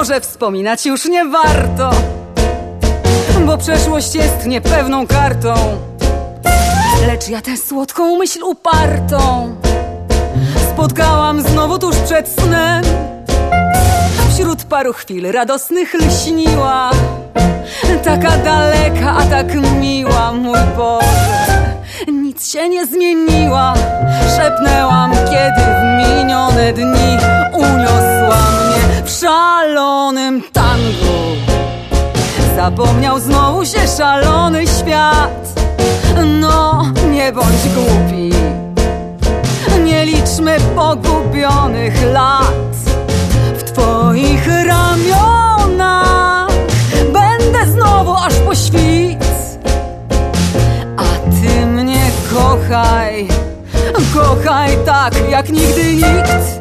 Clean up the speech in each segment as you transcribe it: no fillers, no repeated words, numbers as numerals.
Może wspominać już nie warto, bo przeszłość jest niepewną kartą. Lecz ja tę słodką myśl upartą spotkałam znowu tuż przed snem. Wśród paru chwil radosnych lśniła, taka daleka, a tak miła. Mój Boże, nic się nie zmieniła. Szepnęłam, kiedy w minione dni uniosła mnie w szalonym tangu. Zapomniał znowu się szalony świat. No, nie bądź głupi, nie liczmy pogubionych lat. W twoich ramionach będę znowu aż po świt. A ty mnie kochaj, kochaj tak jak nigdy nikt.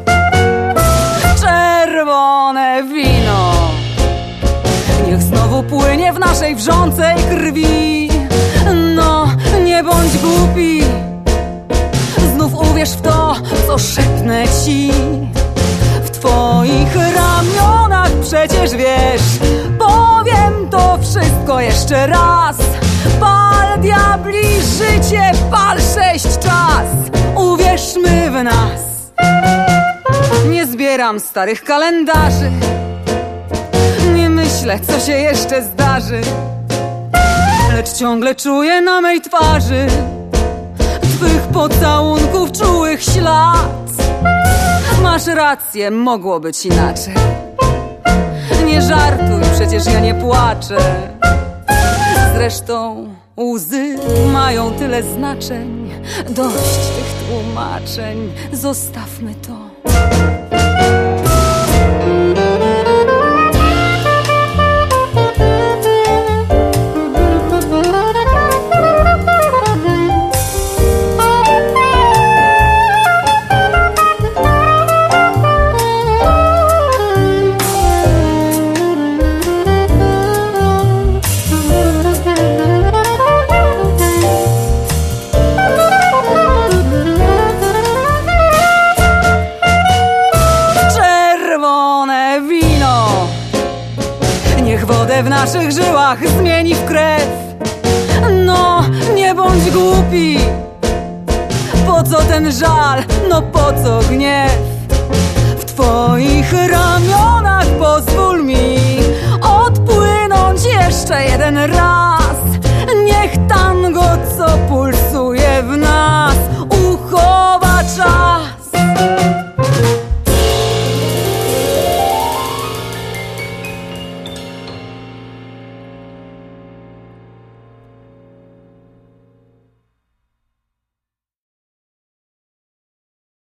Czerwone wino niech znowu płynie w naszej wrzącej krwi. No, nie bądź głupi, znów uwierz w to, co szepnę ci. W twoich ramionach przecież wiesz, powiem to wszystko jeszcze raz. Pal diabli życie, pal 6 czas. Uwierzmy w nas. Nie zbieram starych kalendarzy, nie myślę, co się jeszcze zdarzy, lecz ciągle czuję na mej twarzy twych pocałunków czułych ślad. Masz rację, mogło być inaczej. Nie żartuj, przecież ja nie płaczę. Zresztą łzy mają tyle znaczeń. Dość tych tłumaczeń, zostawmy to. Wodę w naszych żyłach zmieni w krew. No, nie bądź głupi. Po co ten żal? No po co gniew?